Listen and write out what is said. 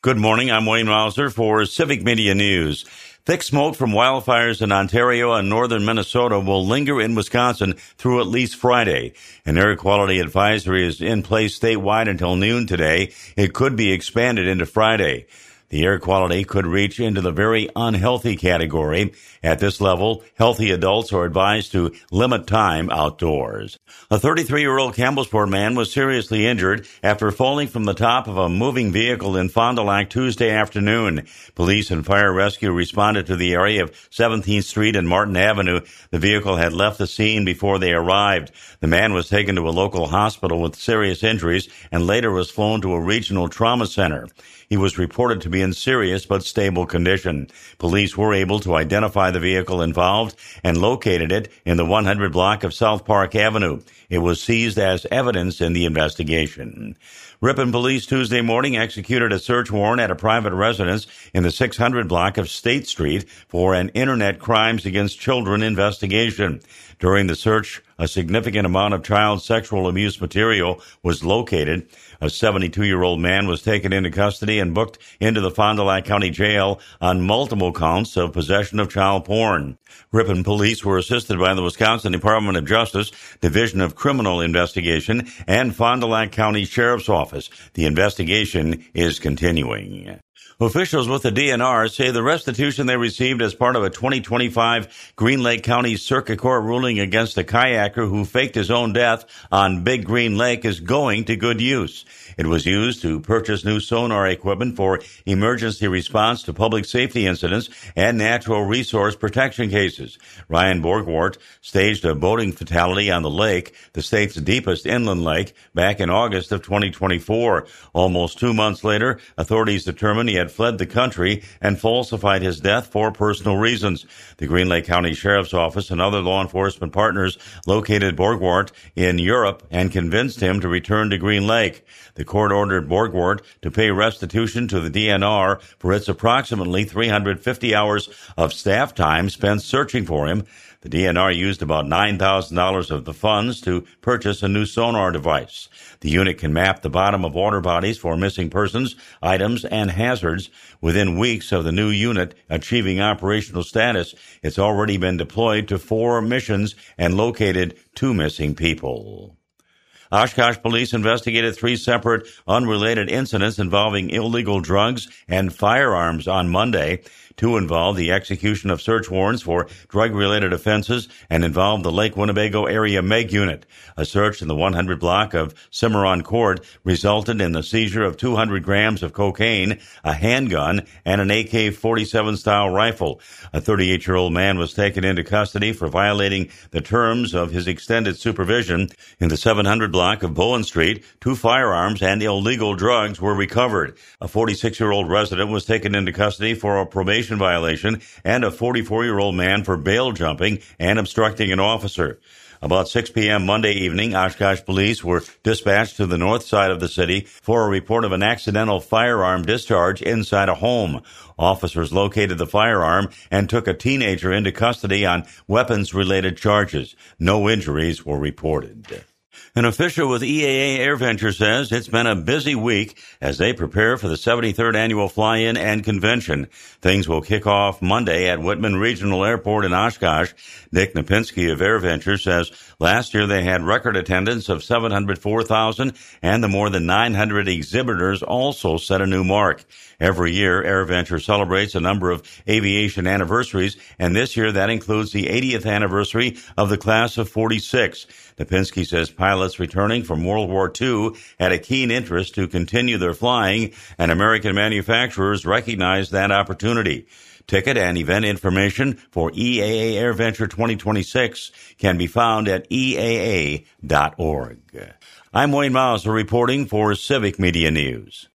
Good morning. I'm Wayne Mauser for Civic Media News. Thick smoke from wildfires in Ontario and northern Minnesota will linger in Wisconsin through at least Friday. An air quality advisory is in place statewide until noon today. It could be expanded into Friday. The air quality could reach into the very unhealthy category. At this level, healthy adults are advised to limit time outdoors. A 33-year-old Campbellsport man was seriously injured after falling from the top of a moving vehicle in Fond du Lac Tuesday afternoon. Police and fire rescue responded to the area of 17th Street and Martin Avenue. The vehicle had left the scene before they arrived. The man was taken to a local hospital with serious injuries and later was flown to a regional trauma center. He was reported to be in serious but stable condition. Police were able to identify the vehicle involved and located it in the 100 block of South Park Avenue. It was seized as evidence in the investigation. Ripon police Tuesday morning executed a search warrant at a private residence in the 600 block of State Street for an Internet crimes against children investigation. During the search, a significant amount of child sexual abuse material was located. A 72-year-old man was taken into custody and booked into the Fond du Lac County Jail on multiple counts of possession of child porn. Ripon police were assisted by the Wisconsin Department of Justice, Division of Criminal Investigation, and Fond du Lac County Sheriff's Office. The investigation is continuing. Officials with the DNR say the restitution they received as part of a 2025 Green Lake County Circuit Court ruling against a kayaker who faked his own death on Big Green Lake is going to good use. It was used to purchase new sonar equipment for emergency response to public safety incidents and natural resource protection cases. Ryan Borgwart staged a boating fatality on the lake, the state's deepest inland lake, back in August of 2024. Almost 2 months later, authorities determined he had fled the country and falsified his death for personal reasons. The Green Lake County Sheriff's Office and other law enforcement partners located Borgwart in Europe and convinced him to return to Green Lake. The court ordered Borgwart to pay restitution to the DNR for its approximately 350 hours of staff time spent searching for him. The DNR used about $9,000 of the funds to purchase a new sonar device. The unit can map the bottom of water bodies for missing persons, items, and hazards. Within weeks of the new unit achieving operational status, it's already been deployed to 4 missions and located 2 missing people. Oshkosh police investigated 3 separate, unrelated incidents involving illegal drugs and firearms on Monday. 2 involved the execution of search warrants for drug-related offenses and involved the Lake Winnebago area MEG unit. A search in the 100 block of Cimarron Court resulted in the seizure of 200 grams of cocaine, a handgun, and an AK-47 style rifle. A 38-year-old man was taken into custody for violating the terms of his extended supervision. In the 700 block of Bowen Street, 2 firearms and illegal drugs were recovered. A 46-year-old resident was taken into custody for a probation violation and a 44-year-old man for bail jumping and obstructing an officer. About 6 p.m. Monday evening, Oshkosh police were dispatched to the north side of the city for a report of an accidental firearm discharge inside a home. Officers located the firearm and took a teenager into custody on weapons-related charges. No injuries were reported. An official with EAA AirVenture says it's been a busy week as they prepare for the 73rd annual fly-in and convention. Things will kick off Monday at Whitman Regional Airport in Oshkosh. Nick Napinski of AirVenture says last year they had record attendance of 704,000 and the more than 900 exhibitors also set a new mark. Every year, AirVenture celebrates a number of aviation anniversaries, and this year that includes the 80th anniversary of the class of 46. Napinski says pilots returning from World War II had a keen interest to continue their flying, and American manufacturers recognized that opportunity. Ticket and event information for EAA AirVenture 2026 can be found at eaa.org. I'm Wayne Mauser reporting for Civic Media News.